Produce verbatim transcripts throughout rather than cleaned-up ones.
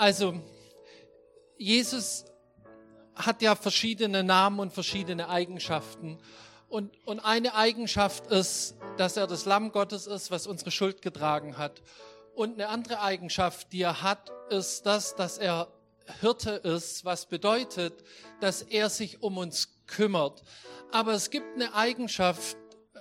Also, Jesus hat ja verschiedene Namen und verschiedene Eigenschaften. Und, und eine Eigenschaft ist, dass er das Lamm Gottes ist, was unsere Schuld getragen hat. Und eine andere Eigenschaft, die er hat, ist das, dass er Hirte ist, was bedeutet, dass er sich um uns kümmert. Aber es gibt eine Eigenschaft,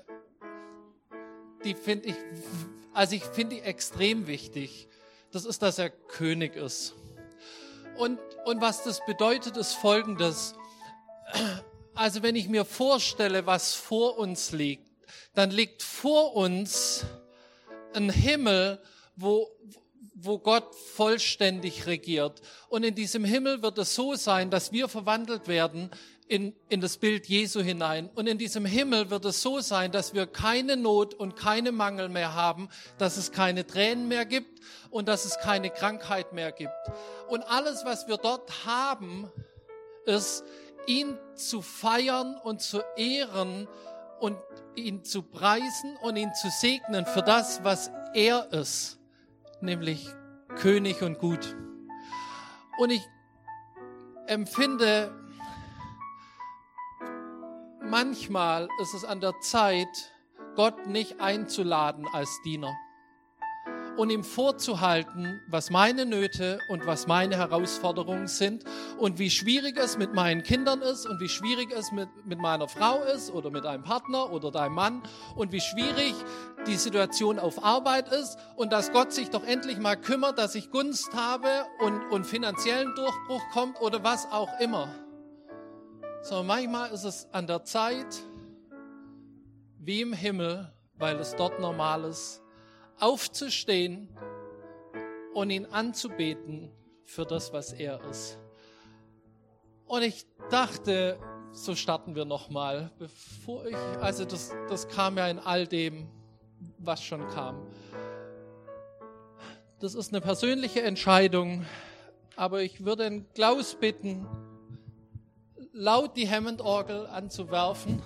die finde ich, also ich finde die extrem wichtig. Das ist, dass er König ist. Und, und was das bedeutet, ist Folgendes. Also wenn ich mir vorstelle, was vor uns liegt, dann liegt vor uns ein Himmel, wo, wo Gott vollständig regiert. Und in diesem Himmel wird es so sein, dass wir verwandelt werden in, in das Bild Jesu hinein. Und in diesem Himmel wird es so sein, dass wir keine Not und keine Mangel mehr haben, dass es keine Tränen mehr gibt und dass es keine Krankheit mehr gibt. Und alles, was wir dort haben, ist, ihn zu feiern und zu ehren und ihn zu preisen und ihn zu segnen für das, was er ist, nämlich König und Gut. Und ich empfinde, manchmal ist es an der Zeit, Gott nicht einzuladen als Diener und ihm vorzuhalten, was meine Nöte und was meine Herausforderungen sind und wie schwierig es mit meinen Kindern ist und wie schwierig es mit, mit meiner Frau ist oder mit einem Partner oder deinem Mann und wie schwierig die Situation auf Arbeit ist und dass Gott sich doch endlich mal kümmert, dass ich Gunst habe und, und finanziellen Durchbruch kommt oder was auch immer. So, manchmal ist es an der Zeit, wie im Himmel, weil es dort normal ist, aufzustehen und ihn anzubeten für das, was er ist. Und ich dachte, so starten wir nochmal, bevor ich, also das, das kam ja in all dem, was schon kam. Das ist eine persönliche Entscheidung, aber ich würde den Klaus bitten, laut die Hammond-Orgel anzuwerfen.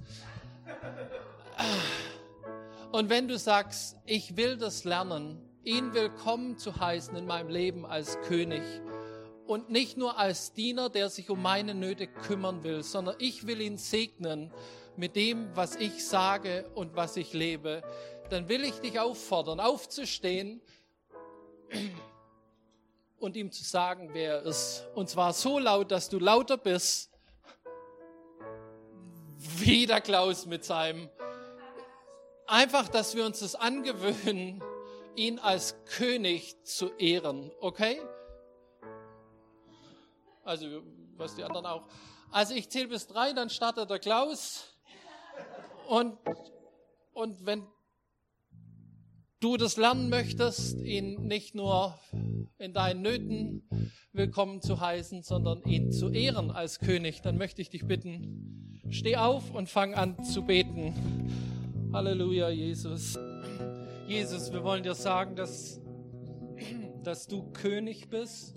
Und wenn du sagst, ich will das lernen, ihn willkommen zu heißen in meinem Leben als König und nicht nur als Diener, der sich um meine Nöte kümmern will, sondern ich will ihn segnen mit dem, was ich sage und was ich lebe, dann will ich dich auffordern, aufzustehen und ihm zu sagen, wer er ist. Und zwar so laut, dass du lauter bist, wie der Klaus mit seinem. Einfach, dass wir uns das angewöhnen, ihn als König zu ehren, okay? Also, was die anderen auch. Also ich zähle bis drei, dann startet der Klaus. Und, und wenn du das lernen möchtest, ihn nicht nur in deinen Nöten willkommen zu heißen, sondern ihn zu ehren als König, dann möchte ich dich bitten, steh auf und fang an zu beten. Halleluja, Jesus. Jesus, wir wollen dir sagen, dass, dass du König bist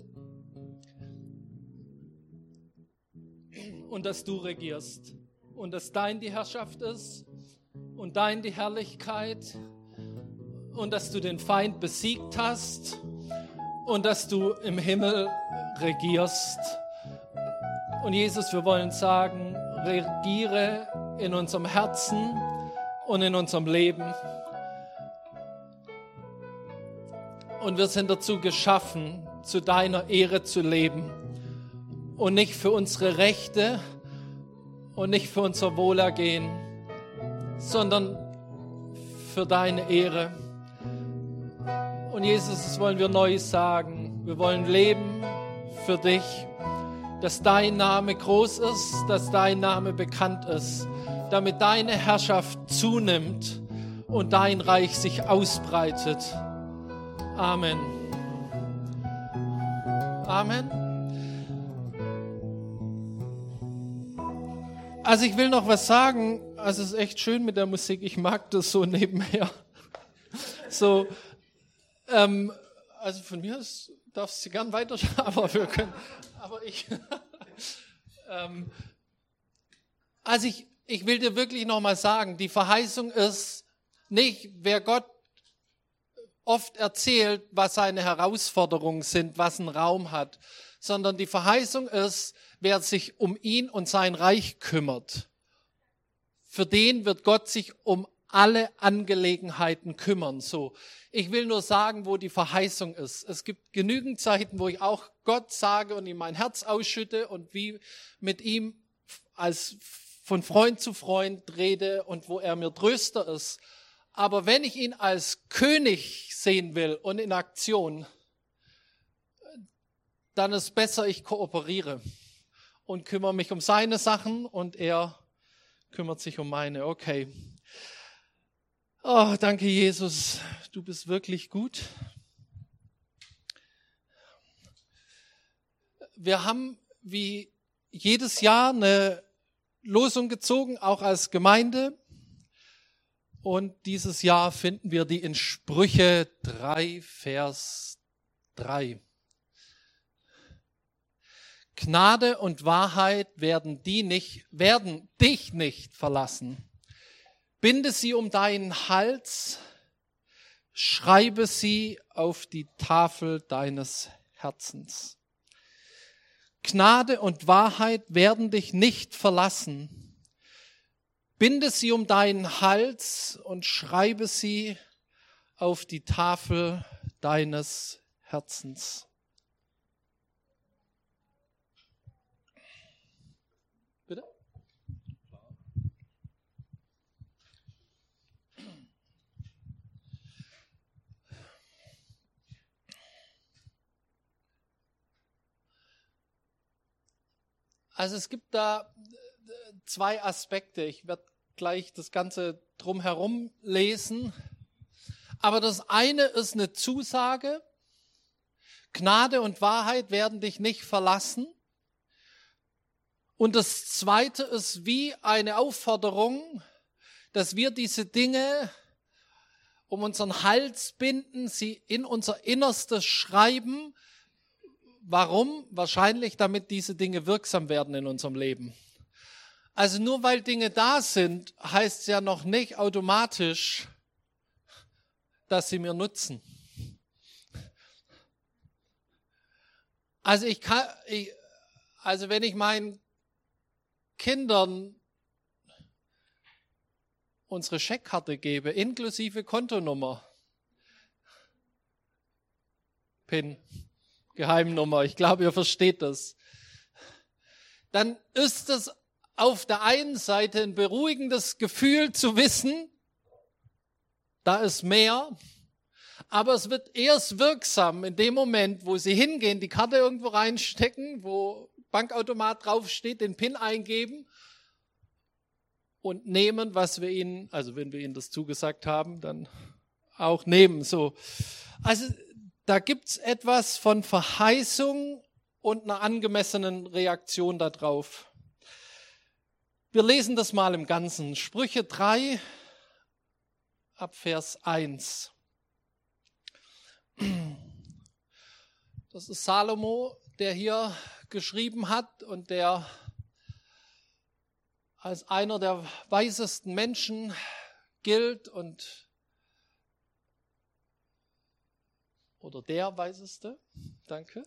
und dass du regierst und dass dein die Herrschaft ist und dein die Herrlichkeit und dass du den Feind besiegt hast und dass du im Himmel regierst. Und Jesus, wir wollen sagen, regiere in unserem Herzen und in unserem Leben. Und wir sind dazu geschaffen, zu deiner Ehre zu leben. Und nicht für unsere Rechte und nicht für unser Wohlergehen, sondern für deine Ehre. Und Jesus, das wollen wir neu sagen. Wir wollen leben für dich, dass dein Name groß ist, dass dein Name bekannt ist, damit deine Herrschaft zunimmt und dein Reich sich ausbreitet. Amen. Amen. Also ich will noch was sagen. Also es ist echt schön mit der Musik. Ich mag das so nebenher. So, ähm, also von mir aus darfst du gern weiterschauen, aber wir können, aber ich, ähm, also ich, ich will dir wirklich nochmal sagen, die Verheißung ist nicht, wer Gott oft erzählt, was seine Herausforderungen sind, was ein Raum hat, sondern die Verheißung ist, wer sich um ihn und sein Reich kümmert, für den wird Gott sich um alle Angelegenheiten kümmern. So, ich will nur sagen, wo die Verheißung ist. Es gibt genügend Zeiten, wo ich auch Gott sage und ihm mein Herz ausschütte und wie mit ihm als von Freund zu Freund rede und wo er mir Tröster ist. Aber wenn ich ihn als König sehen will und in Aktion, dann ist besser, ich kooperiere und kümmere mich um seine Sachen und er kümmert sich um meine. Okay. Oh, danke Jesus, du bist wirklich gut. Wir haben wie jedes Jahr eine Losung gezogen, auch als Gemeinde. Und dieses Jahr finden wir die in Sprüche drei, Vers drei. Gnade und Wahrheit werden, die nicht, werden dich nicht verlassen. Binde sie um deinen Hals, schreibe sie auf die Tafel deines Herzens. Gnade und Wahrheit werden dich nicht verlassen. Binde sie um deinen Hals und schreibe sie auf die Tafel deines Herzens. Bitte? Also es gibt da zwei Aspekte. Ich werde gleich das Ganze drumherum lesen. Aber das eine ist eine Zusage. Gnade und Wahrheit werden dich nicht verlassen. Und das zweite ist wie eine Aufforderung, dass wir diese Dinge um unseren Hals binden, sie in unser Innerstes schreiben. Warum? Wahrscheinlich, damit diese Dinge wirksam werden in unserem Leben. Also nur weil Dinge da sind, heißt es ja noch nicht automatisch, dass sie mir nutzen. Also ich kann, ich, also wenn ich meinen Kindern unsere Scheckkarte gebe, inklusive Kontonummer, PIN, Geheimnummer, ich glaube, ihr versteht das, dann ist es auf der einen Seite ein beruhigendes Gefühl zu wissen, da ist mehr, aber es wird erst wirksam in dem Moment, wo sie hingehen, die Karte irgendwo reinstecken, wo Bankautomat draufsteht, den PIN eingeben und nehmen, was wir ihnen, also wenn wir ihnen das zugesagt haben, dann auch nehmen. So, also da gibt's etwas von Verheißung und einer angemessenen Reaktion darauf. Wir lesen das mal im Ganzen. Sprüche drei, ab Vers eins. Das ist Salomo, der hier geschrieben hat und der als einer der weisesten Menschen gilt und oder der weiseste, danke.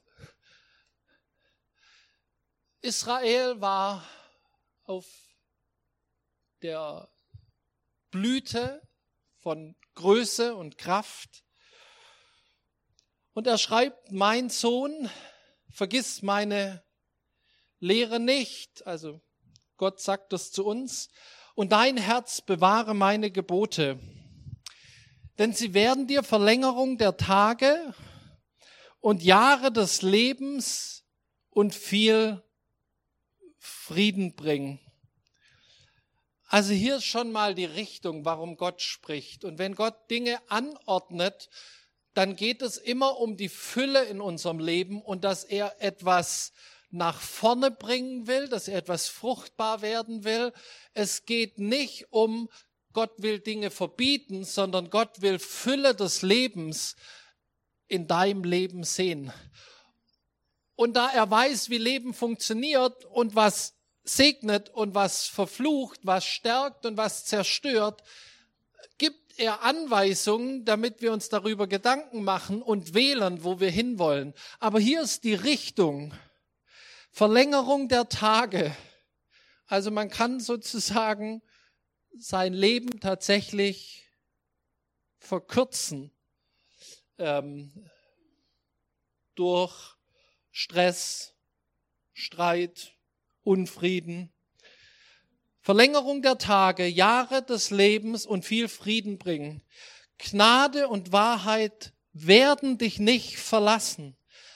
Israel war auf der Blüte von Größe und Kraft. Und er schreibt, mein Sohn, vergiss meine Lehre nicht, also Gott sagt das zu uns, und dein Herz bewahre meine Gebote. Denn sie werden dir Verlängerung der Tage und Jahre des Lebens und viel Frieden bringen. Also hier ist schon mal die Richtung, warum Gott spricht. Und wenn Gott Dinge anordnet, dann geht es immer um die Fülle in unserem Leben und dass er etwas nach vorne bringen will, dass er etwas fruchtbar werden will. Es geht nicht um, Gott will Dinge verbieten, sondern Gott will Fülle des Lebens in deinem Leben sehen. Und da er weiß, wie Leben funktioniert und was segnet und was verflucht, was stärkt und was zerstört, gibt eher Anweisungen, damit wir uns darüber Gedanken machen und wählen, wo wir hinwollen. Aber hier ist die Richtung. Verlängerung der Tage. Also man kann sozusagen sein Leben tatsächlich verkürzen ähm, durch Stress, Streit, Unfrieden. Verlängerung der Tage, Jahre des Lebens und viel Frieden bringen. Gnade und Wahrheit werden dich nicht verlassen.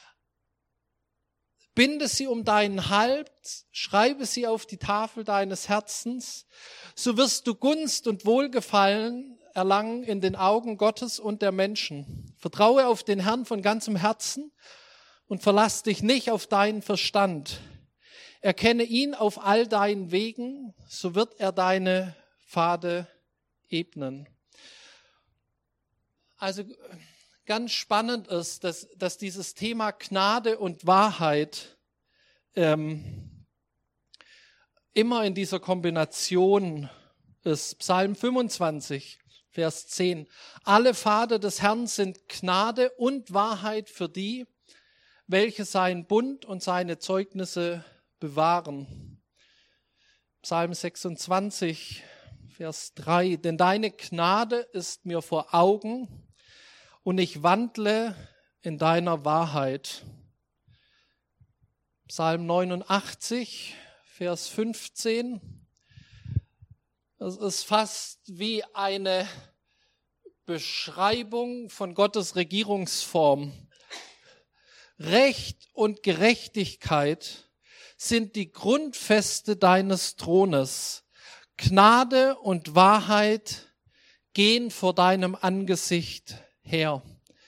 Binde sie um deinen Hals, schreibe sie auf die Tafel deines Herzens, so wirst du Gunst und Wohlgefallen erlangen in den Augen Gottes und der Menschen. Vertraue auf den Herrn von ganzem Herzen und verlass dich nicht auf deinen Verstand. Erkenne ihn auf all deinen Wegen, so wird er deine Pfade ebnen. Also ganz spannend ist, dass, dass dieses Thema Gnade und Wahrheit ähm, immer in dieser Kombination ist. Psalm fünfundzwanzig, Vers zehn. Alle Pfade des Herrn sind Gnade und Wahrheit für die, welche seinen Bund und seine Zeugnisse bewahren. Psalm sechsundzwanzig, Vers drei. Denn deine Gnade ist mir vor Augen und ich wandle in deiner Wahrheit. Psalm neunundachtzig, Vers fünfzehn. Das ist fast wie eine Beschreibung von Gottes Regierungsform. Recht und Gerechtigkeit sind die Grundfeste deines Thrones. Gnade und Wahrheit gehen vor deinem Angesicht her.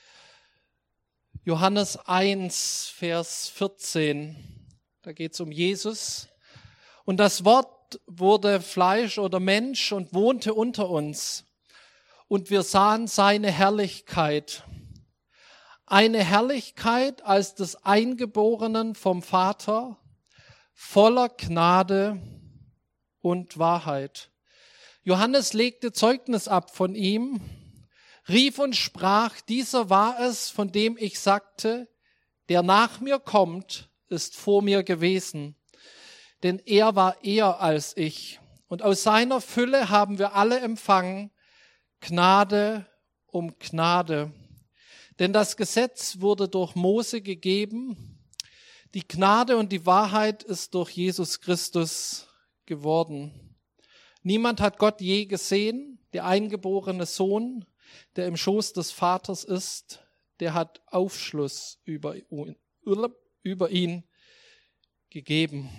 Johannes eins, Vers vierzehn, da geht es um Jesus. Und das Wort wurde Fleisch oder Mensch und wohnte unter uns. Und wir sahen seine Herrlichkeit. Eine Herrlichkeit als des Eingeborenen vom Vater, voller Gnade und Wahrheit. Johannes legte Zeugnis ab von ihm, rief und sprach, dieser war es, von dem ich sagte, der nach mir kommt, ist vor mir gewesen, denn er war eher als ich. Und aus seiner Fülle haben wir alle empfangen, Gnade um Gnade. Denn das Gesetz wurde durch Mose gegeben, die Gnade und die Wahrheit ist durch Jesus Christus geworden. Niemand hat Gott je gesehen, der eingeborene Sohn, der im Schoß des Vaters ist, der hat Aufschluss über, über ihn gegeben.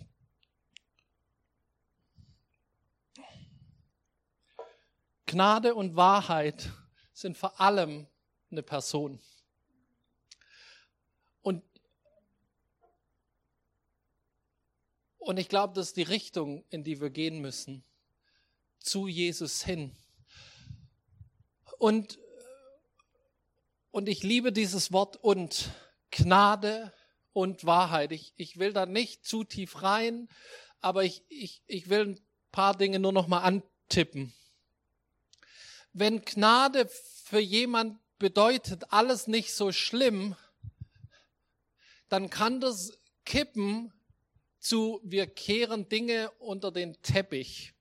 Gnade und Wahrheit sind vor allem eine Person. Und, und ich glaube, das ist die Richtung, in die wir gehen müssen, zu Jesus hin. Und, und ich liebe dieses Wort und, Gnade und Wahrheit. Ich, ich will da nicht zu tief rein, aber ich, ich, ich will ein paar Dinge nur noch mal antippen. Wenn Gnade für jemand bedeutet, alles nicht so schlimm, dann kann das kippen zu, wir kehren Dinge unter den Teppich.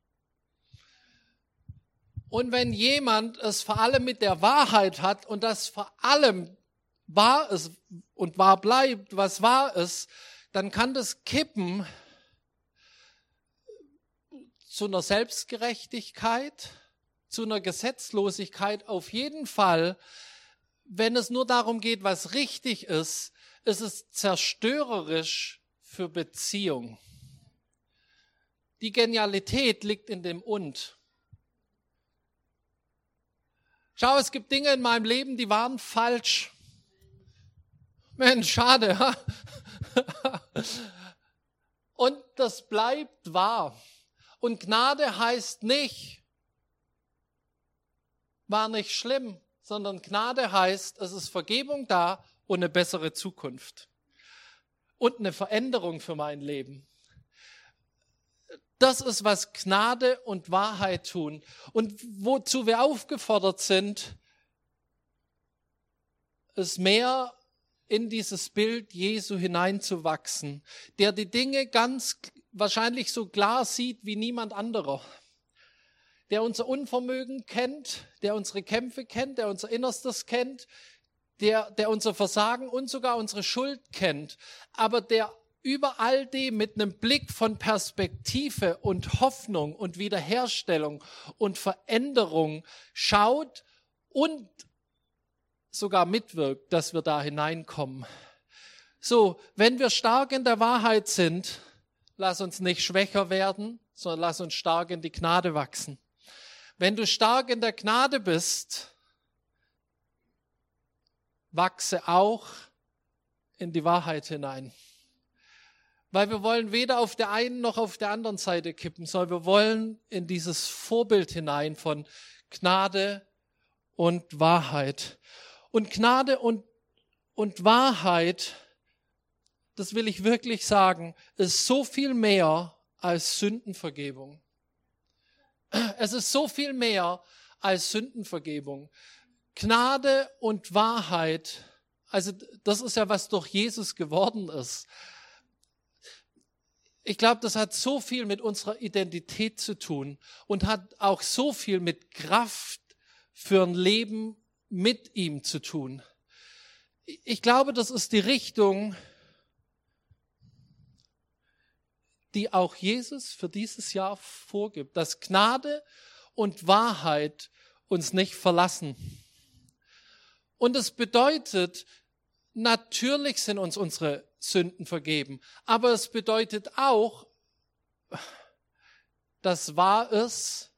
Und wenn jemand es vor allem mit der Wahrheit hat und das vor allem wahr ist und wahr bleibt, was wahr ist, dann kann das kippen zu einer Selbstgerechtigkeit, zu einer Gesetzlosigkeit. Auf jeden Fall, wenn es nur darum geht, was richtig ist, ist es zerstörerisch für Beziehung. Die Genialität liegt in dem Und. Schau, es gibt Dinge in meinem Leben, die waren falsch. Mensch, schade. Ha? Und das bleibt wahr. Und Gnade heißt nicht, war nicht schlimm, sondern Gnade heißt, es ist Vergebung da und eine bessere Zukunft. Und eine Veränderung für mein Leben. Das ist, was Gnade und Wahrheit tun. Und wozu wir aufgefordert sind, ist mehr in dieses Bild Jesu hineinzuwachsen, der die Dinge ganz wahrscheinlich so klar sieht wie niemand anderer, der unser Unvermögen kennt, der unsere Kämpfe kennt, der unser Innerstes kennt, der, der unser Versagen und sogar unsere Schuld kennt, aber der über all dem mit einem Blick von Perspektive und Hoffnung und Wiederherstellung und Veränderung schaut und sogar mitwirkt, dass wir da hineinkommen. So, wenn wir stark in der Wahrheit sind, lass uns nicht schwächer werden, sondern lass uns stark in die Gnade wachsen. Wenn du stark in der Gnade bist, wachse auch in die Wahrheit hinein. Weil wir wollen weder auf der einen noch auf der anderen Seite kippen, sondern wir wollen in dieses Vorbild hinein von Gnade und Wahrheit. Und Gnade und, und Wahrheit, das will ich wirklich sagen, ist so viel mehr als Sündenvergebung. Es ist so viel mehr als Sündenvergebung. Gnade und Wahrheit, also das ist ja, was durch Jesus geworden ist. Ich glaube, das hat so viel mit unserer Identität zu tun und hat auch so viel mit Kraft für ein Leben mit ihm zu tun. Ich glaube, das ist die Richtung, die auch Jesus für dieses Jahr vorgibt, dass Gnade und Wahrheit uns nicht verlassen. Und es bedeutet, natürlich sind uns unsere Sünden vergeben, aber es bedeutet auch, dass wahr ist,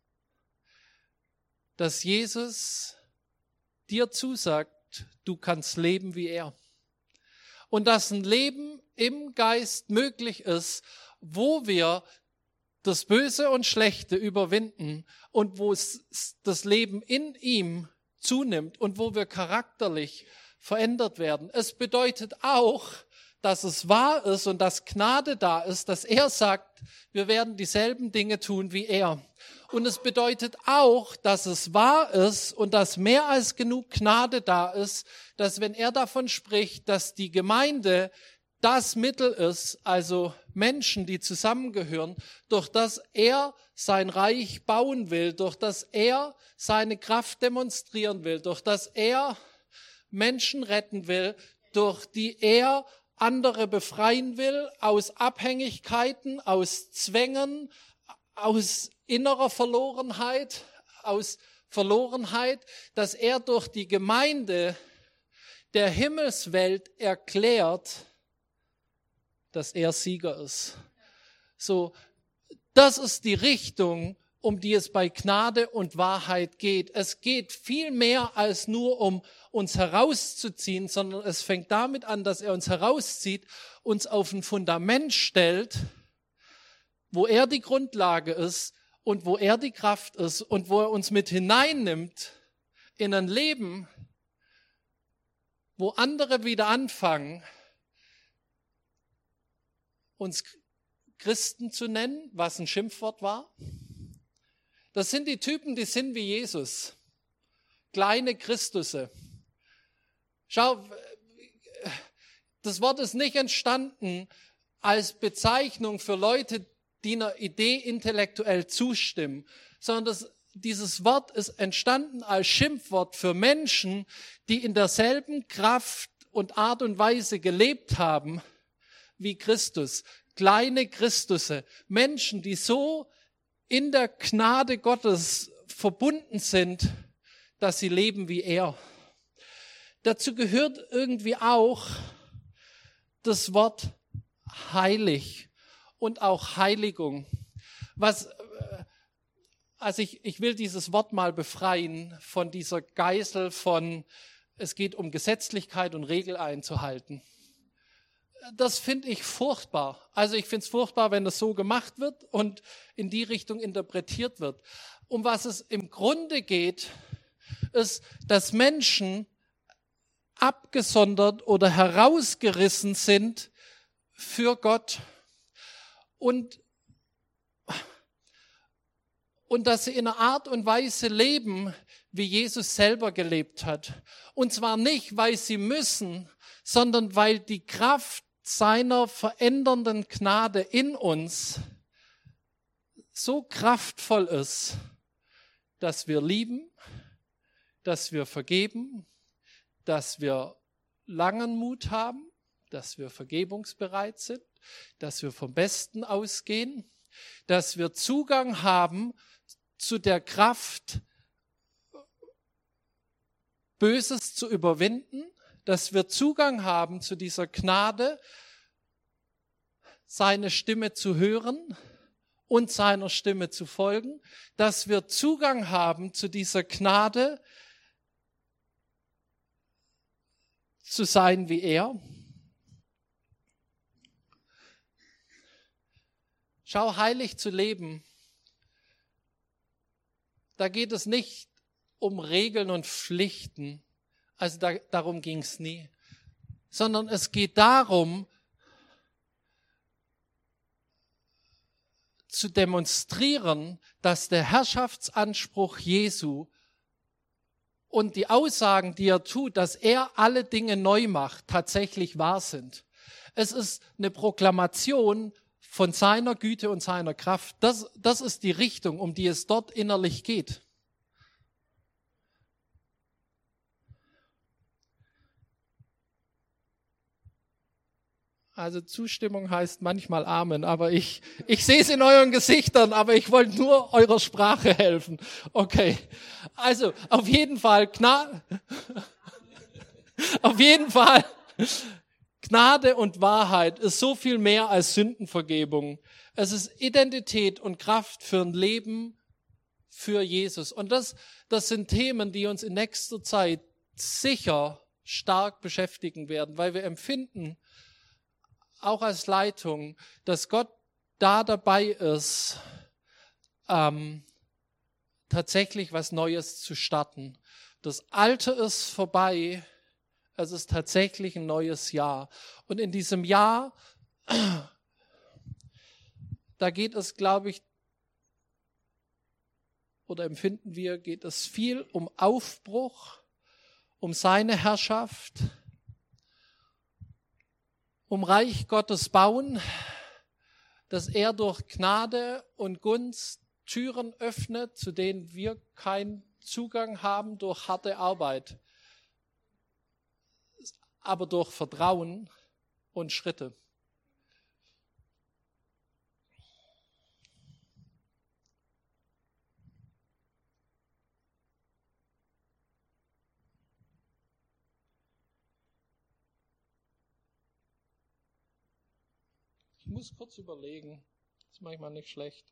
dass Jesus dir zusagt, du kannst leben wie er. Und dass ein Leben im Geist möglich ist, wo wir das Böse und Schlechte überwinden und wo es das Leben in ihm zunimmt und wo wir charakterlich verändert werden. Es bedeutet auch, dass es wahr ist und dass Gnade da ist, dass er sagt, wir werden dieselben Dinge tun wie er. Und es bedeutet auch, dass es wahr ist und dass mehr als genug Gnade da ist, dass wenn er davon spricht, dass die Gemeinde das Mittel ist, also Menschen, die zusammengehören, durch das er sein Reich bauen will, durch das er seine Kraft demonstrieren will, durch das er Menschen retten will, durch die er andere befreien will aus Abhängigkeiten, aus Zwängen, aus innerer Verlorenheit, aus Verlorenheit, dass er durch die Gemeinde der Himmelswelt erklärt, dass er Sieger ist. So, das ist die Richtung, um die es bei Gnade und Wahrheit geht. Es geht viel mehr als nur um uns herauszuziehen, sondern es fängt damit an, dass er uns herauszieht, uns auf ein Fundament stellt, wo er die Grundlage ist und wo er die Kraft ist und wo er uns mit hineinnimmt in ein Leben, wo andere wieder anfangen, uns Christen zu nennen, was ein Schimpfwort war. Das sind die Typen, die sind wie Jesus. Kleine Christusse. Schau, das Wort ist nicht entstanden als Bezeichnung für Leute, die einer Idee intellektuell zustimmen, sondern das, dieses Wort ist entstanden als Schimpfwort für Menschen, die in derselben Kraft und Art und Weise gelebt haben wie Christus. Kleine Christusse. Menschen, die so in der Gnade Gottes verbunden sind, dass sie leben wie er. Dazu gehört irgendwie auch das Wort heilig und auch Heiligung. Was, also ich, ich will dieses Wort mal befreien von dieser Geißel von, es geht um Gesetzlichkeit und Regel einzuhalten. Das finde ich furchtbar. Also ich finde es furchtbar, wenn das so gemacht wird und in die Richtung interpretiert wird. Um was es im Grunde geht, ist, dass Menschen abgesondert oder herausgerissen sind für Gott. Und und dass sie in einer Art und Weise leben, wie Jesus selber gelebt hat. Und zwar nicht, weil sie müssen, sondern weil die Kraft seiner verändernden Gnade in uns so kraftvoll ist, dass wir lieben, dass wir vergeben, dass wir langen Mut haben, dass wir vergebungsbereit sind, dass wir vom Besten ausgehen, dass wir Zugang haben zu der Kraft, Böses zu überwinden, dass wir Zugang haben zu dieser Gnade, seine Stimme zu hören und seiner Stimme zu folgen, dass wir Zugang haben zu dieser Gnade, zu sein wie er. Schau, heilig zu leben, da geht es nicht um Regeln und Pflichten, also da, darum ging es nie, sondern es geht darum, zu demonstrieren, dass der Herrschaftsanspruch Jesu und die Aussagen, die er tut, dass er alle Dinge neu macht, tatsächlich wahr sind. Es ist eine Proklamation von seiner Güte und seiner Kraft. Das, das ist die Richtung, um die es dort innerlich geht. Also Zustimmung heißt manchmal Amen, aber ich, ich sehe es in euren Gesichtern, aber ich wollte nur eurer Sprache helfen. Okay, also auf jeden Fall, Gna- auf jeden Fall, Gnade und Wahrheit ist so viel mehr als Sündenvergebung. Es ist Identität und Kraft für ein Leben für Jesus. Und das, das sind Themen, die uns in nächster Zeit sicher stark beschäftigen werden, weil wir empfinden, auch als Leitung, dass Gott da dabei ist, ähm, tatsächlich was Neues zu starten. Das Alte ist vorbei, es ist tatsächlich ein neues Jahr. Und in diesem Jahr, da geht es, glaube ich, oder empfinden wir, geht es viel um Aufbruch, um seine Herrschaft, um Reich Gottes bauen, dass er durch Gnade und Gunst Türen öffnet, zu denen wir keinen Zugang haben durch harte Arbeit, aber durch Vertrauen und Schritte. Ich muss kurz überlegen. Das ist manchmal nicht schlecht.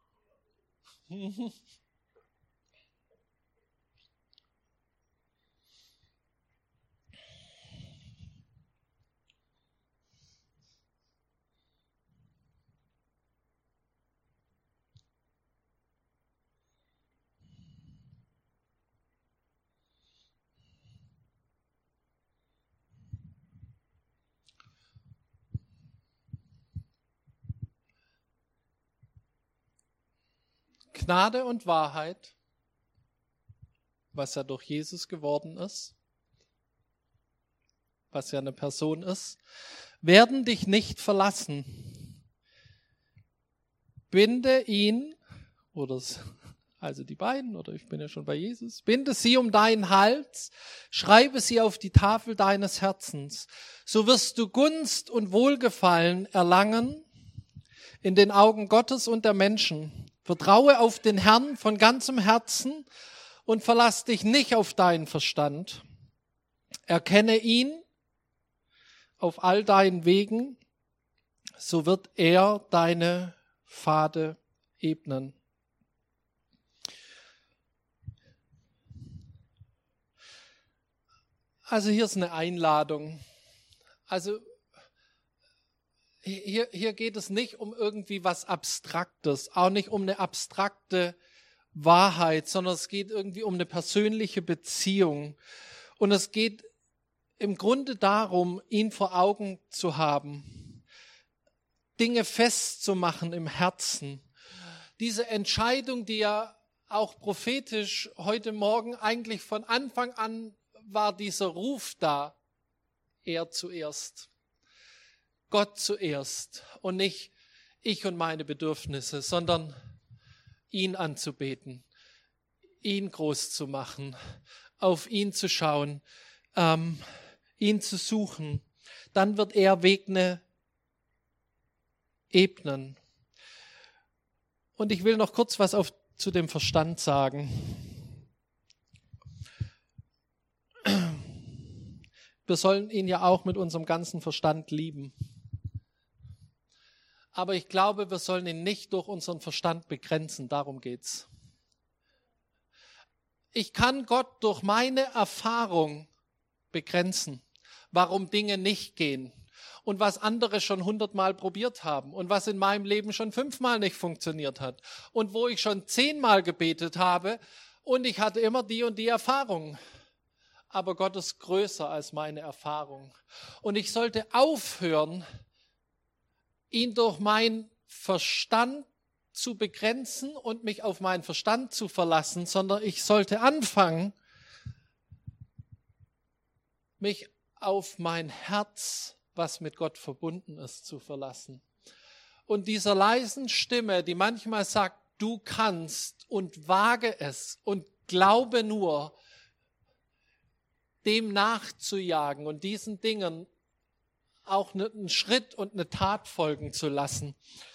Gnade und Wahrheit, was ja durch Jesus geworden ist, was ja eine Person ist, werden dich nicht verlassen. Binde ihn, oder also die beiden, oder ich bin ja schon bei Jesus, binde sie um deinen Hals, schreibe sie auf die Tafel deines Herzens. So wirst du Gunst und Wohlgefallen erlangen in den Augen Gottes und der Menschen. Vertraue auf den Herrn von ganzem Herzen und verlass dich nicht auf deinen Verstand. Erkenne ihn auf all deinen Wegen, so wird er deine Pfade ebnen. Also hier ist eine Einladung. Also Hier, hier geht es nicht um irgendwie was Abstraktes, auch nicht um eine abstrakte Wahrheit, sondern es geht irgendwie um eine persönliche Beziehung. Und es geht im Grunde darum, ihn vor Augen zu haben, Dinge festzumachen im Herzen, diese Entscheidung, die ja auch prophetisch heute Morgen eigentlich von Anfang an war, dieser Ruf da, er zuerst, Gott zuerst und nicht ich und meine Bedürfnisse, sondern ihn anzubeten, ihn groß zu machen, auf ihn zu schauen, ähm, ihn zu suchen. Dann wird er Wege ebnen. Und ich will noch kurz was auf, zu dem Verstand sagen. Wir sollen ihn ja auch mit unserem ganzen Verstand lieben. Aber ich glaube, wir sollen ihn nicht durch unseren Verstand begrenzen. Darum geht's. Ich kann Gott durch meine Erfahrung begrenzen, warum Dinge nicht gehen und was andere schon hundertmal probiert haben und was in meinem Leben schon fünfmal nicht funktioniert hat und wo ich schon zehnmal gebetet habe und ich hatte immer die und die Erfahrung. Aber Gott ist größer als meine Erfahrung. Und ich sollte aufhören, ihn durch meinen Verstand zu begrenzen und mich auf meinen Verstand zu verlassen, sondern ich sollte anfangen, mich auf mein Herz, was mit Gott verbunden ist, zu verlassen. Und dieser leisen Stimme, die manchmal sagt, du kannst und wage es und glaube nur, dem nachzujagen und diesen Dingen auch einen Schritt und eine Tat folgen zu lassen.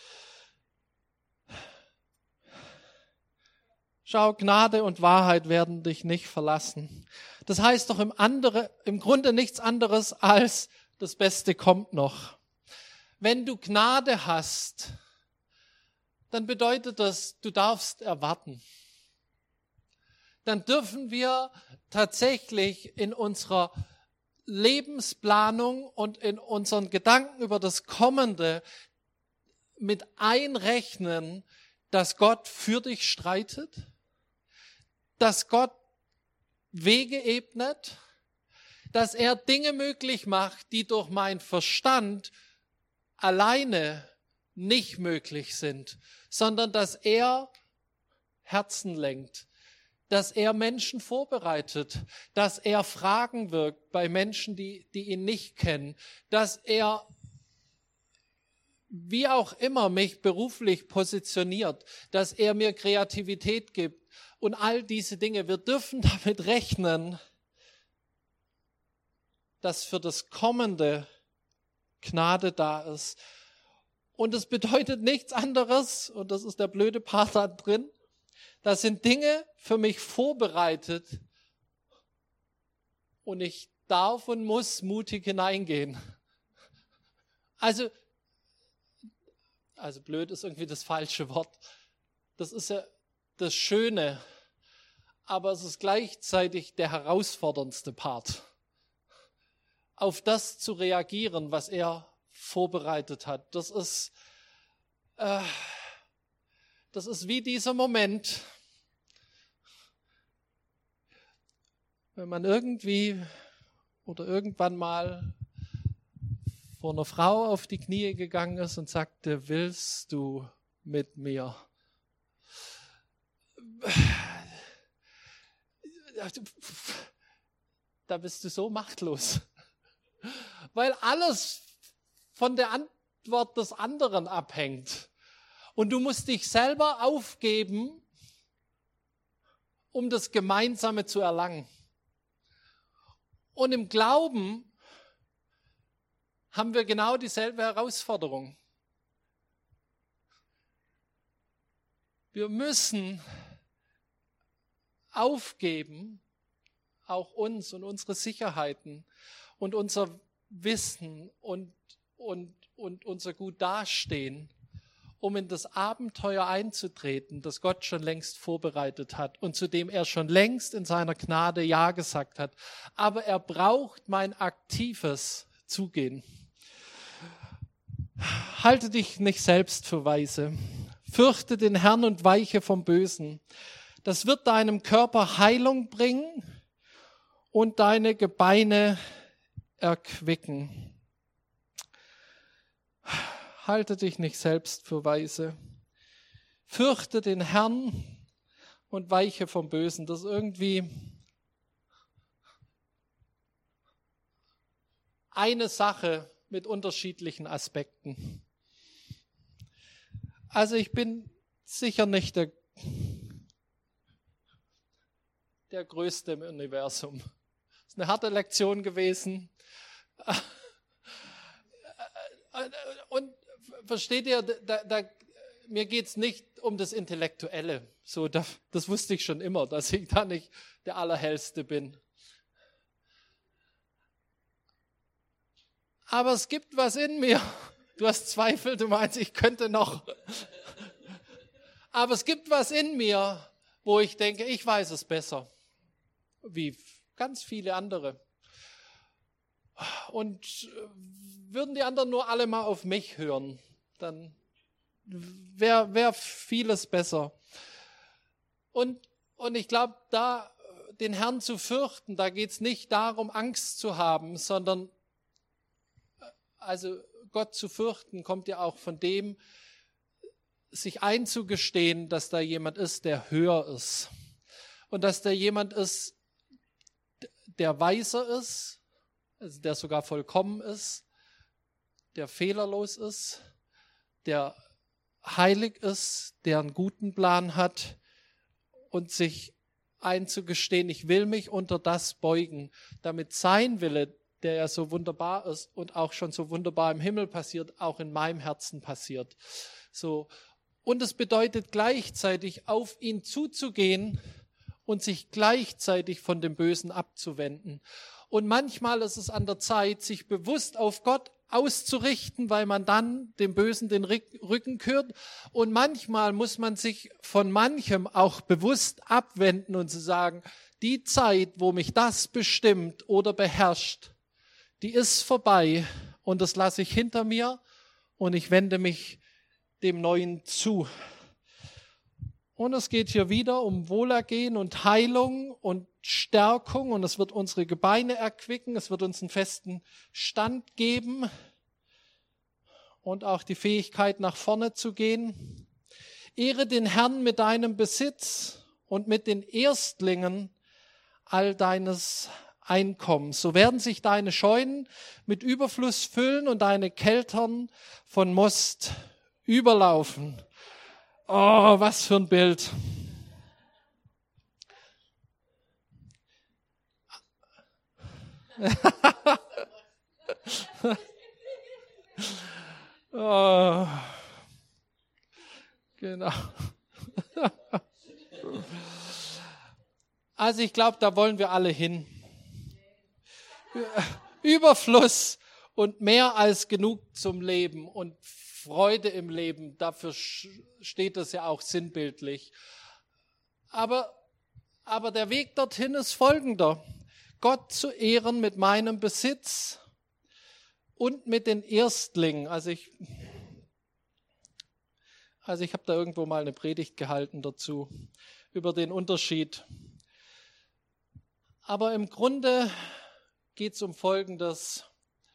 Schau, Gnade und Wahrheit werden dich nicht verlassen. Das heißt doch im, andere, im Grunde nichts anderes als, das Beste kommt noch. Wenn du Gnade hast, dann bedeutet das, du darfst erwarten. Dann dürfen wir tatsächlich in unserer Lebensplanung und in unseren Gedanken über das Kommende mit einrechnen, dass Gott für dich streitet, dass Gott Wege ebnet, dass er Dinge möglich macht, die durch meinen Verstand alleine nicht möglich sind, sondern dass er Herzen lenkt, dass er Menschen vorbereitet, dass er Fragen wirkt bei Menschen, die, die ihn nicht kennen, dass er wie auch immer mich beruflich positioniert, dass er mir Kreativität gibt und all diese Dinge. Wir dürfen damit rechnen, dass für das Kommende Gnade da ist. Und es bedeutet nichts anderes, und das ist der blöde Part da drin, da sind Dinge für mich vorbereitet und ich darf und muss mutig hineingehen. Also, also blöd ist irgendwie das falsche Wort. Das ist ja das Schöne, aber es ist gleichzeitig der herausforderndste Part. Auf das zu reagieren, was er vorbereitet hat. Das ist, äh, das ist wie dieser Moment, wenn man irgendwie oder irgendwann mal vor einer Frau auf die Knie gegangen ist und sagte, willst du mit mir? Da bist du so machtlos. Weil alles von der Antwort des anderen abhängt. Und du musst dich selber aufgeben, um das Gemeinsame zu erlangen. Und im Glauben haben wir genau dieselbe Herausforderung. Wir müssen aufgeben, auch uns und unsere Sicherheiten und unser Wissen und, und, und unser gut Dastehen, um in das Abenteuer einzutreten, das Gott schon längst vorbereitet hat und zu dem er schon längst in seiner Gnade Ja gesagt hat. Aber er braucht mein aktives Zugehen. Halte dich nicht selbst für weise. Fürchte den Herrn und weiche vom Bösen. Das wird deinem Körper Heilung bringen und deine Gebeine erquicken. Halte dich nicht selbst für weise. fürchte den Herrn und weiche vom Bösen. Das ist irgendwie eine Sache mit unterschiedlichen Aspekten. Also ich bin sicher nicht der, der Größte im Universum. Das ist eine harte Lektion gewesen. Und versteht ihr, da, da, mir geht es nicht um das Intellektuelle. So, da, das wusste ich schon immer, dass ich da nicht der Allerhellste bin. Aber es gibt was in mir. Du hast Zweifel, du meinst, ich könnte noch. Aber es gibt was in mir, wo ich denke, ich weiß es besser. Wie ganz viele andere. Und würden die anderen nur alle mal auf mich hören, dann wäre wär vieles besser. Und, und ich glaube, da den Herrn zu fürchten, da geht es nicht darum, Angst zu haben, sondern also Gott zu fürchten, kommt ja auch von dem, sich einzugestehen, dass da jemand ist, der höher ist. Und dass da jemand ist, der weiser ist, also der sogar vollkommen ist, der fehlerlos ist, der heilig ist, der einen guten Plan hat und sich einzugestehen, ich will mich unter das beugen, damit sein Wille, der ja so wunderbar ist und auch schon so wunderbar im Himmel passiert, auch in meinem Herzen passiert. So. Und es bedeutet gleichzeitig, auf ihn zuzugehen und sich gleichzeitig von dem Bösen abzuwenden. Und manchmal ist es an der Zeit, sich bewusst auf Gott auszurichten, weil man dann dem Bösen den Rücken kehrt. Und manchmal muss man sich von manchem auch bewusst abwenden und zu sagen, die Zeit, wo mich das bestimmt oder beherrscht, die ist vorbei und das lasse ich hinter mir und ich wende mich dem Neuen zu. Und es geht hier wieder um Wohlergehen und Heilung und Stärkung und es wird unsere Gebeine erquicken, es wird uns einen festen Stand geben und auch die Fähigkeit, nach vorne zu gehen. Ehre den Herrn mit deinem Besitz und mit den Erstlingen all deines Einkommens. So werden sich deine Scheunen mit Überfluss füllen und deine Keltern von Most überlaufen. Oh, was für ein Bild. Oh, genau. Also ich glaube, da wollen wir alle hin. Überfluss und mehr als genug zum Leben und Freude im Leben, dafür steht es ja auch sinnbildlich. Aber, aber der Weg dorthin ist folgender. Gott zu ehren mit meinem Besitz und mit den Erstlingen. Also ich, also ich habe da irgendwo mal eine Predigt gehalten dazu, über den Unterschied. Aber im Grunde geht es um Folgendes.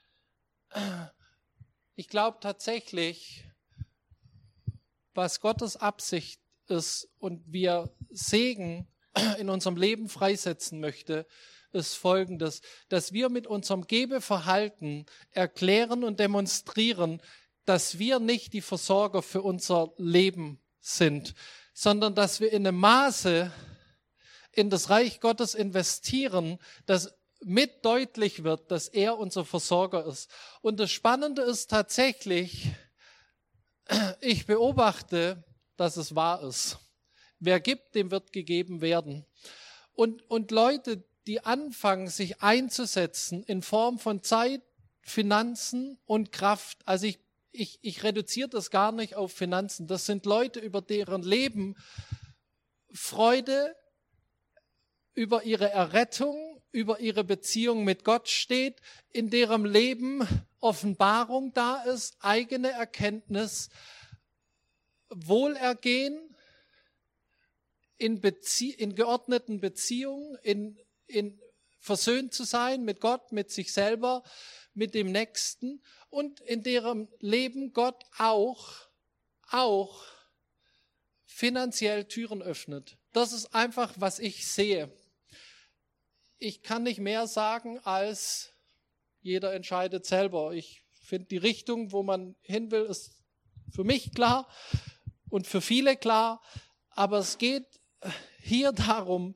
Ich glaube tatsächlich, was Gottes Absicht ist und wie er Segen in unserem Leben freisetzen möchte, ist Folgendes, dass wir mit unserem Gebeverhalten erklären und demonstrieren, dass wir nicht die Versorger für unser Leben sind, sondern dass wir in einem Maße in das Reich Gottes investieren, dass mit deutlich wird, dass er unser Versorger ist. Und das Spannende ist tatsächlich, ich beobachte, dass es wahr ist. Wer gibt, dem wird gegeben werden. Und, und Leute, die anfangen, sich einzusetzen in Form von Zeit, Finanzen und Kraft, also ich, ich, ich reduziere das gar nicht auf Finanzen, das sind Leute, über deren Leben Freude, über ihre Errettung, über ihre Beziehung mit Gott steht, in deren Leben Offenbarung da ist, eigene Erkenntnis, Wohlergehen in, Bezie- in geordneten Beziehungen, in, in versöhnt zu sein mit Gott, mit sich selber, mit dem Nächsten und in deren Leben Gott auch, auch finanziell Türen öffnet. Das ist einfach, was ich sehe. Ich kann nicht mehr sagen, als jeder entscheidet selber. Ich finde, die Richtung, wo man hin will, ist für mich klar und für viele klar. Aber es geht hier darum,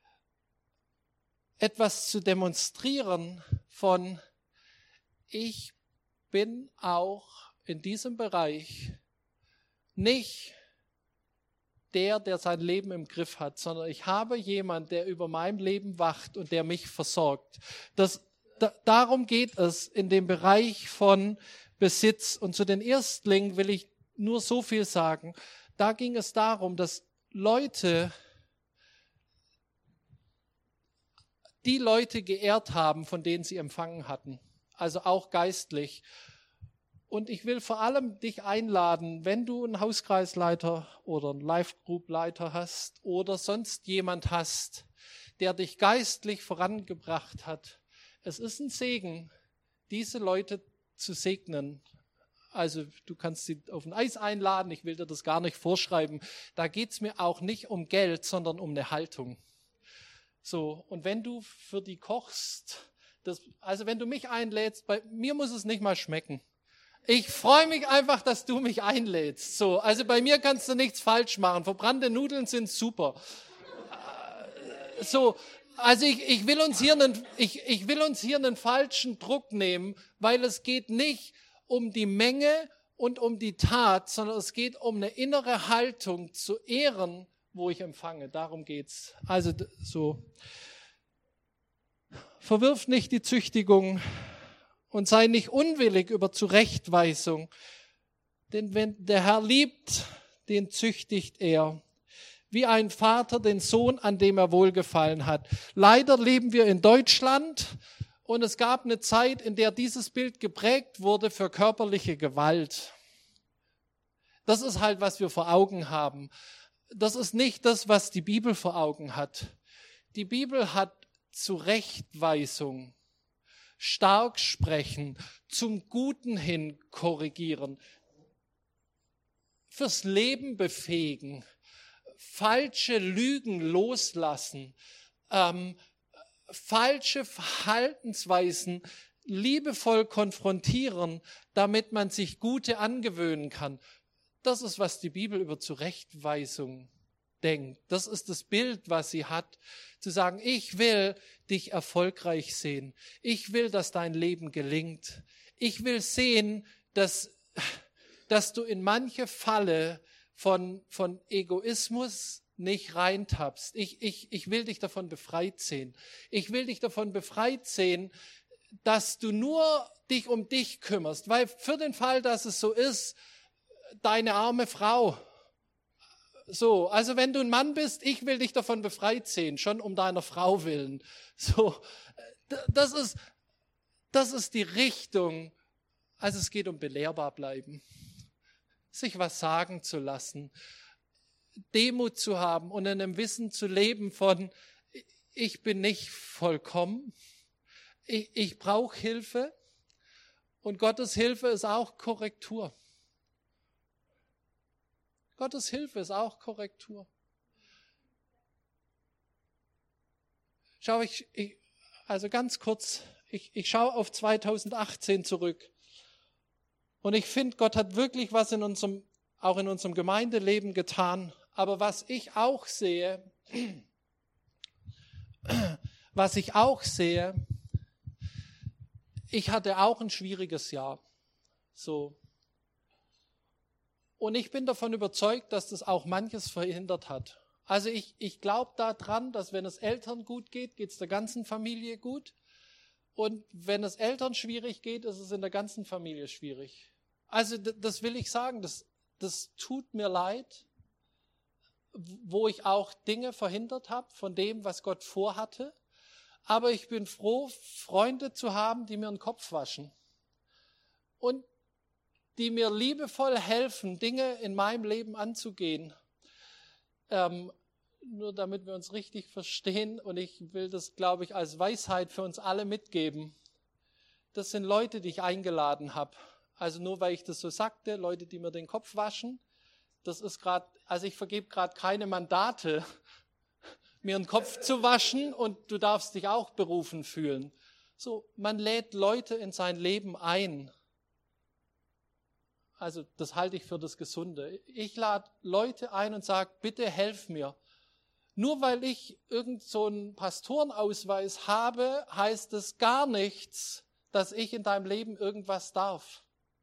etwas zu demonstrieren von, ich bin auch in diesem Bereich nicht der, der sein Leben im Griff hat, sondern ich habe jemanden, der über mein Leben wacht und der mich versorgt. Das, da, darum geht es in dem Bereich von Besitz. Und zu den Erstlingen will ich nur so viel sagen. Da ging es darum, dass Leute, die Leute geehrt haben, von denen sie empfangen hatten. Also auch geistlich. Und ich will vor allem dich einladen, wenn du einen Hauskreisleiter oder einen Life-Group-Leiter hast oder sonst jemand hast, der dich geistlich vorangebracht hat. Es ist ein Segen, diese Leute zu segnen. Also du kannst sie auf ein Eis einladen, ich will dir das gar nicht vorschreiben. Da geht es mir auch nicht um Geld, sondern um eine Haltung. So, und wenn du für die kochst, das, also wenn du mich einlädst, bei mir muss es nicht mal schmecken. Ich freue mich einfach, dass du mich einlädst. So, also bei mir kannst du nichts falsch machen. Verbrannte Nudeln sind super. So, also ich, ich will uns hier einen, ich, ich will uns hier einen falschen Druck nehmen, weil es geht nicht um die Menge und um die Tat, sondern es geht um eine innere Haltung zu ehren, wo ich empfange. Darum geht's. Also so. Verwirf nicht die Züchtigung und sei nicht unwillig über Zurechtweisung. Denn wenn der Herr liebt, den züchtigt er. Wie ein Vater den Sohn, an dem er wohlgefallen hat. Leider leben wir in Deutschland und es gab eine Zeit, in der dieses Bild geprägt wurde für körperliche Gewalt. Das ist halt, was wir vor Augen haben. Das ist nicht das, was die Bibel vor Augen hat. Die Bibel hat Zurechtweisung, stark sprechen, zum Guten hin korrigieren, fürs Leben befähigen, falsche Lügen loslassen, ähm, falsche Verhaltensweisen liebevoll konfrontieren, damit man sich gute angewöhnen kann. Das ist, was die Bibel über Zurechtweisung denkt. Das ist das Bild, was sie hat, zu sagen, ich will dich erfolgreich sehen. Ich will, dass dein Leben gelingt. Ich will sehen, dass, dass du in manche Falle von, von Egoismus nicht reintappst. Ich, ich, ich will dich davon befreit sehen. Ich will dich davon befreit sehen, dass du nur dich um dich kümmerst. Weil für den Fall, dass es so ist, deine arme Frau, so, also wenn du ein Mann bist, ich will dich davon befreit sehen, schon um deiner Frau willen. So, das ist, das ist die Richtung. Also es geht um belehrbar bleiben, sich was sagen zu lassen, Demut zu haben und in einem Wissen zu leben von, ich bin nicht vollkommen, ich, ich brauche Hilfe und Gottes Hilfe ist auch Korrektur. Gottes Hilfe ist auch Korrektur. Schau ich, ich also ganz kurz, ich, ich schaue auf zweitausendachtzehn zurück und ich finde, Gott hat wirklich was in unserem, auch in unserem Gemeindeleben getan. Aber was ich auch sehe, was ich auch sehe, ich hatte auch ein schwieriges Jahr. So. Und ich bin davon überzeugt, dass das auch manches verhindert hat. Also ich, ich glaube daran, dass wenn es Eltern gut geht, geht es der ganzen Familie gut. Und wenn es Eltern schwierig geht, ist es in der ganzen Familie schwierig. Also das will ich sagen, das, das tut mir leid, wo ich auch Dinge verhindert habe von dem, was Gott vorhatte. Aber ich bin froh, Freunde zu haben, die mir den Kopf waschen. Und die mir liebevoll helfen, Dinge in meinem Leben anzugehen. Ähm, nur damit wir uns richtig verstehen, und ich will das, glaube ich, als Weisheit für uns alle mitgeben. Das sind Leute, die ich eingeladen habe. Also nur weil ich das so sagte, Leute, die mir den Kopf waschen, das ist gerade, also ich vergebe gerade keine Mandate, mir den Kopf zu waschen und du darfst dich auch berufen fühlen. So, man lädt Leute in sein Leben ein. Also das halte ich für das Gesunde. Ich lade Leute ein und sage, bitte helf mir. Nur weil ich irgend so einen Pastorenausweis habe, heißt es gar nichts, dass ich in deinem Leben irgendwas darf.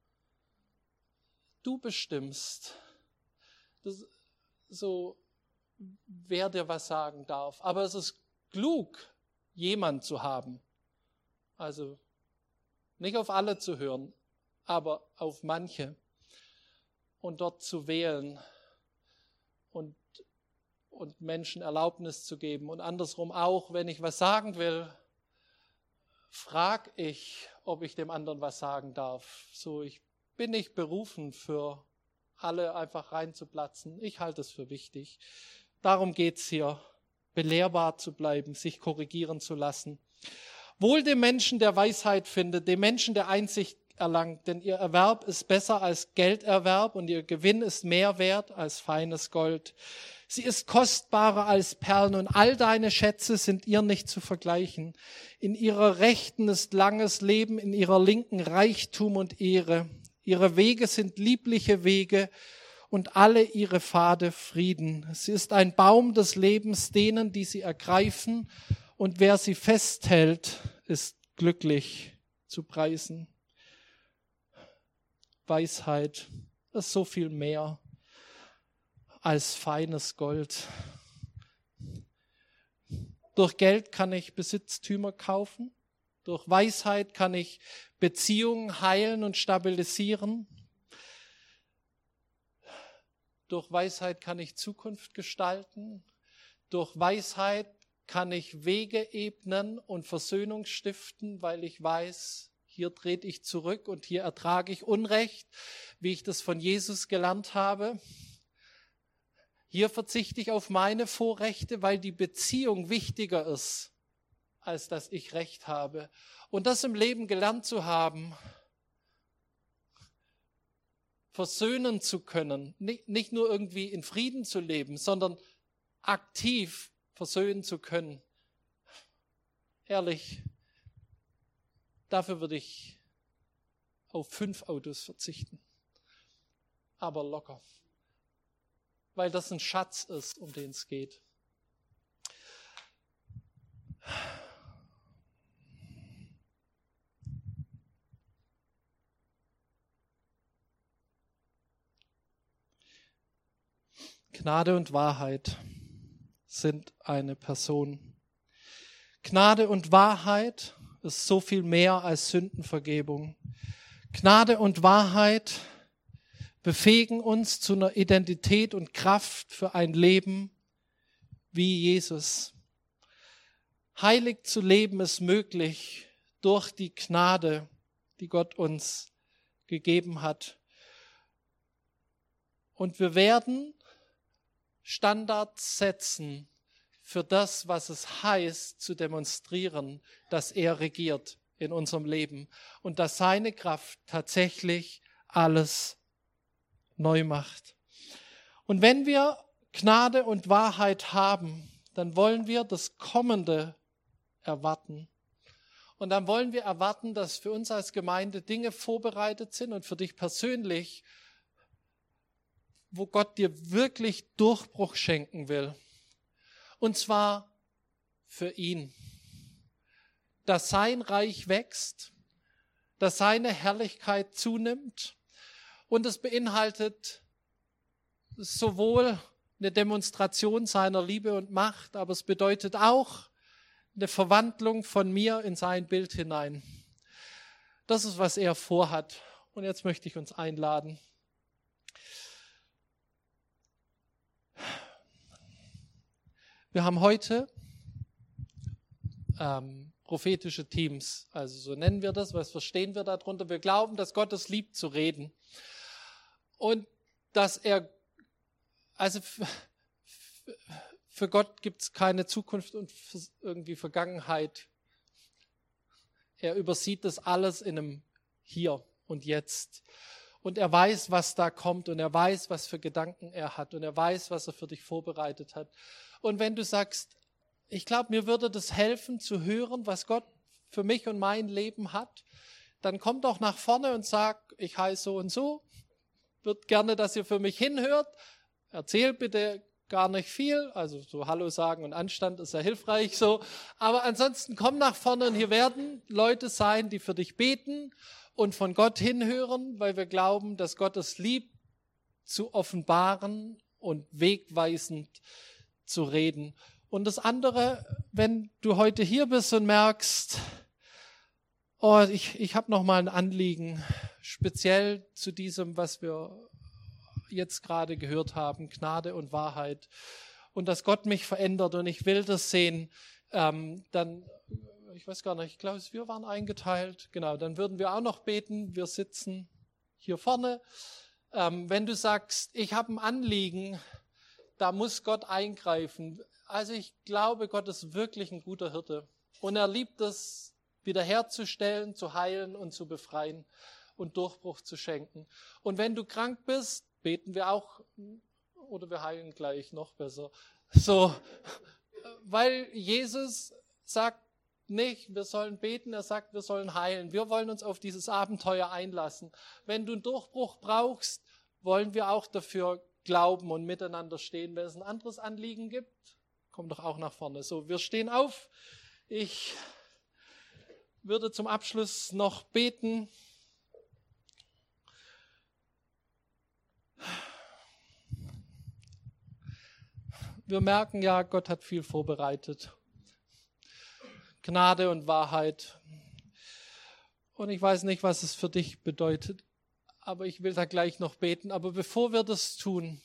Du bestimmst, das, so, wer dir was sagen darf. Aber es ist klug, jemand zu haben. Also nicht auf alle zu hören, aber auf manche. Und dort zu wählen und, und Menschen Erlaubnis zu geben. Und andersrum auch, wenn ich was sagen will, frage ich, ob ich dem anderen was sagen darf. So, ich bin nicht berufen, für alle einfach reinzuplatzen. Ich halte es für wichtig. Darum geht es hier, belehrbar zu bleiben, sich korrigieren zu lassen. Wohl dem Menschen, der Weisheit findet, dem Menschen, der Einsicht erlangt, denn ihr Erwerb ist besser als Gelderwerb und ihr Gewinn ist mehr wert als feines Gold. Sie ist kostbarer als Perlen und all deine Schätze sind ihr nicht zu vergleichen. In ihrer Rechten ist langes Leben, in ihrer Linken Reichtum und Ehre. Ihre Wege sind liebliche Wege und alle ihre Pfade Frieden. Sie ist ein Baum des Lebens denen, die sie ergreifen, und wer sie festhält, ist glücklich zu preisen. Weisheit ist so viel mehr als feines Gold. Durch Geld kann ich Besitztümer kaufen. Durch Weisheit kann ich Beziehungen heilen und stabilisieren. Durch Weisheit kann ich Zukunft gestalten. Durch Weisheit kann ich Wege ebnen und Versöhnung stiften, weil ich weiß, hier trete ich zurück und hier ertrage ich Unrecht, wie ich das von Jesus gelernt habe. Hier verzichte ich auf meine Vorrechte, weil die Beziehung wichtiger ist, als dass ich Recht habe. Und das im Leben gelernt zu haben, versöhnen zu können, nicht nur irgendwie in Frieden zu leben, sondern aktiv versöhnen zu können. Ehrlich, dafür würde ich auf fünf Autos verzichten. Aber locker. Weil das ein Schatz ist, um den es geht. Gnade und Wahrheit sind eine Person. Gnade und Wahrheit ist so viel mehr als Sündenvergebung. Gnade und Wahrheit befähigen uns zu einer Identität und Kraft für ein Leben wie Jesus. Heilig zu leben ist möglich durch die Gnade, die Gott uns gegeben hat. Und wir werden Standards setzen für das, was es heißt, zu demonstrieren, dass er regiert in unserem Leben und dass seine Kraft tatsächlich alles neu macht. Und wenn wir Gnade und Wahrheit haben, dann wollen wir das Kommende erwarten. Und dann wollen wir erwarten, dass für uns als Gemeinde Dinge vorbereitet sind und für dich persönlich, wo Gott dir wirklich Durchbruch schenken will. Und zwar für ihn. Dass sein Reich wächst, dass seine Herrlichkeit zunimmt. Und es beinhaltet sowohl eine Demonstration seiner Liebe und Macht, aber es bedeutet auch eine Verwandlung von mir in sein Bild hinein. Das ist, was er vorhat. Und jetzt möchte ich uns einladen. Wir haben heute ähm, prophetische Teams, also so nennen wir das, was verstehen wir darunter? Wir glauben, dass Gott es liebt zu reden und dass er, also für, für Gott gibt es keine Zukunft und irgendwie Vergangenheit. Er übersieht das alles in einem Hier und Jetzt. Und er weiß, was da kommt und er weiß, was für Gedanken er hat und er weiß, was er für dich vorbereitet hat. Und wenn du sagst, ich glaube, mir würde das helfen zu hören, was Gott für mich und mein Leben hat, dann komm doch nach vorne und sag, ich heiße so und so, würde gerne, dass ihr für mich hinhört. Erzähl bitte gar nicht viel, also so Hallo sagen und Anstand ist ja hilfreich so. Aber ansonsten komm nach vorne und hier werden Leute sein, die für dich beten und von Gott hinhören, weil wir glauben, dass Gott es liebt, zu offenbaren und wegweisend zu reden. Und das andere, wenn du heute hier bist und merkst, oh, ich, ich habe noch mal ein Anliegen, speziell zu diesem, was wir jetzt gerade gehört haben, Gnade und Wahrheit, und dass Gott mich verändert und ich will das sehen, ähm, dann, ich weiß gar nicht, ich glaube, wir waren eingeteilt, genau, dann würden wir auch noch beten, wir sitzen hier vorne. Ähm, wenn du sagst, ich habe ein Anliegen, da muss Gott eingreifen. Also ich glaube, Gott ist wirklich ein guter Hirte und er liebt es, wiederherzustellen, zu heilen und zu befreien und Durchbruch zu schenken. Und wenn du krank bist, beten wir auch, oder wir heilen gleich noch besser. So, weil Jesus sagt nicht, wir sollen beten, er sagt, wir sollen heilen. Wir wollen uns auf dieses Abenteuer einlassen. Wenn du einen Durchbruch brauchst, wollen wir auch dafür glauben und miteinander stehen. Wenn es ein anderes Anliegen gibt, komm doch auch nach vorne. So, wir stehen auf. Ich würde zum Abschluss noch beten. Wir merken ja, Gott hat viel vorbereitet. Gnade und Wahrheit. Und ich weiß nicht, was es für dich bedeutet, aber ich will da gleich noch beten. Aber bevor wir das tun,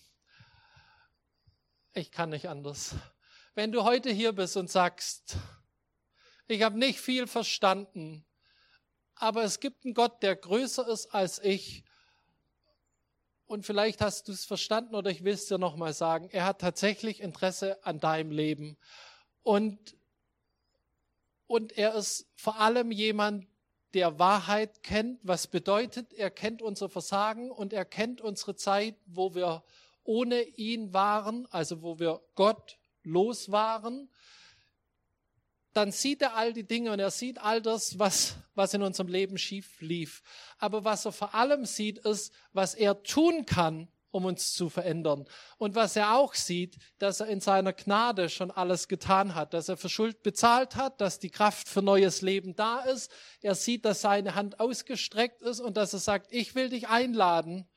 ich kann nicht anders. Wenn du heute hier bist und sagst, ich habe nicht viel verstanden, aber es gibt einen Gott, der größer ist als ich. Und vielleicht hast du es verstanden oder ich will es dir nochmal sagen. Er hat tatsächlich Interesse an deinem Leben. Und, und er ist vor allem jemand, der Wahrheit kennt, was bedeutet, er kennt unser Versagen und er kennt unsere Zeit, wo wir ohne ihn waren, also wo wir Gott los waren. Dann sieht er all die Dinge und er sieht all das, was, was in unserem Leben schief lief. Aber was er vor allem sieht, ist, was er tun kann, um uns zu verändern. Und was er auch sieht, dass er in seiner Gnade schon alles getan hat, dass er für Schuld bezahlt hat, dass die Kraft für neues Leben da ist. Er sieht, dass seine Hand ausgestreckt ist und dass er sagt, ich will dich einladen,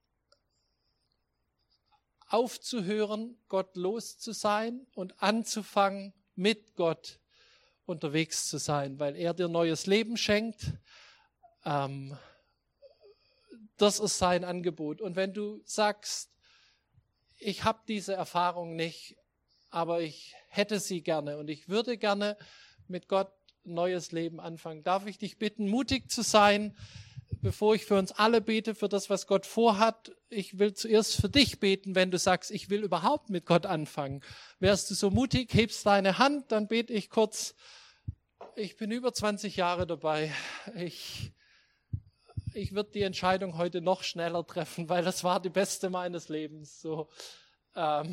aufzuhören, Gott los zu sein und anzufangen, mit Gott unterwegs zu sein, weil er dir neues Leben schenkt. Ähm, das ist sein Angebot. Und wenn du sagst, ich habe diese Erfahrung nicht, aber ich hätte sie gerne und ich würde gerne mit Gott ein neues Leben anfangen, darf ich dich bitten, mutig zu sein, bevor ich für uns alle bete, für das, was Gott vorhat. Ich will zuerst für dich beten, wenn du sagst, ich will überhaupt mit Gott anfangen. Wärst du so mutig, hebst deine Hand, dann bete ich kurz. Ich bin über zwanzig Jahre dabei. Ich, ich würde die Entscheidung heute noch schneller treffen, weil das war die beste meines Lebens, so ähm,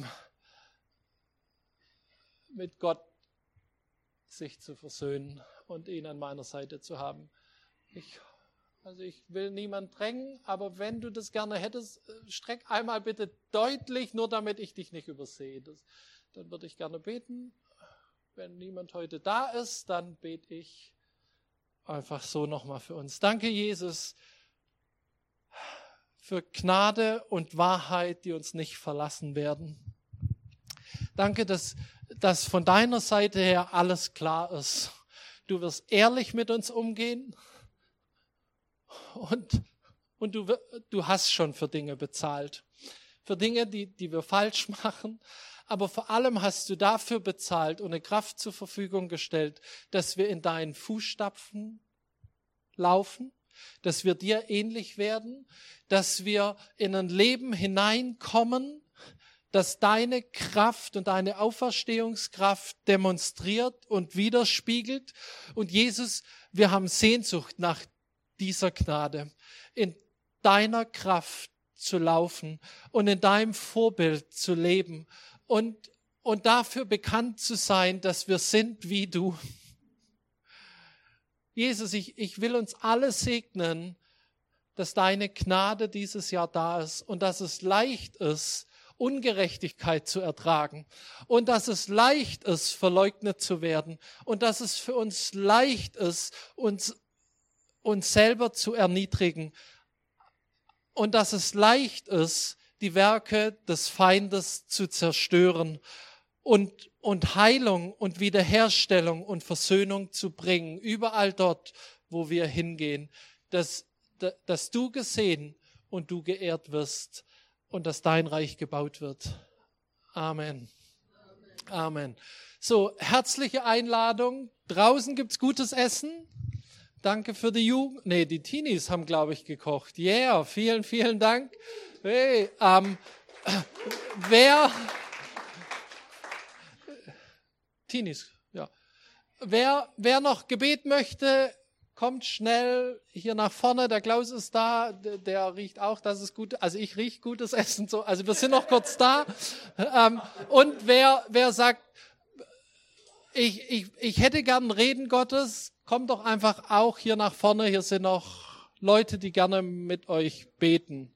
mit Gott sich zu versöhnen und ihn an meiner Seite zu haben. Ich, also ich will niemand drängen, aber wenn du das gerne hättest, streck einmal bitte deutlich, nur damit ich dich nicht übersehe. Das, dann würde ich gerne beten. Wenn niemand heute da ist, dann bete ich einfach so nochmal für uns. Danke, Jesus, für Gnade und Wahrheit, die uns nicht verlassen werden. Danke, dass, dass von deiner Seite her alles klar ist. Du wirst ehrlich mit uns umgehen und, und du, du hast schon für Dinge bezahlt. Für Dinge, die, die wir falsch machen. Aber vor allem hast du dafür bezahlt und eine Kraft zur Verfügung gestellt, dass wir in deinen Fußstapfen laufen, dass wir dir ähnlich werden, dass wir in ein Leben hineinkommen, das deine Kraft und deine Auferstehungskraft demonstriert und widerspiegelt. Und Jesus, wir haben Sehnsucht nach dieser Gnade. In deiner Kraft zu laufen und in deinem Vorbild zu leben und, und dafür bekannt zu sein, dass wir sind wie du. Jesus, ich, ich will uns alle segnen, dass deine Gnade dieses Jahr da ist und dass es leicht ist, Ungerechtigkeit zu ertragen und dass es leicht ist, verleugnet zu werden und dass es für uns leicht ist, uns, uns selber zu erniedrigen und dass es leicht ist, die Werke des Feindes zu zerstören und, und Heilung und Wiederherstellung und Versöhnung zu bringen, überall dort, wo wir hingehen, dass, dass du gesehen und du geehrt wirst und dass dein Reich gebaut wird. Amen. Amen. Amen. So, herzliche Einladung. Draußen gibt's gutes Essen. Danke für die Jugend. Nee, die Teenies haben, glaube ich, gekocht. Yeah, vielen, vielen Dank. Hey, ähm, wer... Teenies, ja. Wer, wer noch Gebet möchte, kommt schnell hier nach vorne. Der Klaus ist da, der, der riecht auch, das ist gut. Also ich rieche gutes Essen. So. Also wir sind noch kurz da. Ähm, und wer, wer sagt, ich, ich, ich hätte gern Reden Gottes, kommt doch einfach auch hier nach vorne. Hier sind noch Leute, die gerne mit euch beten.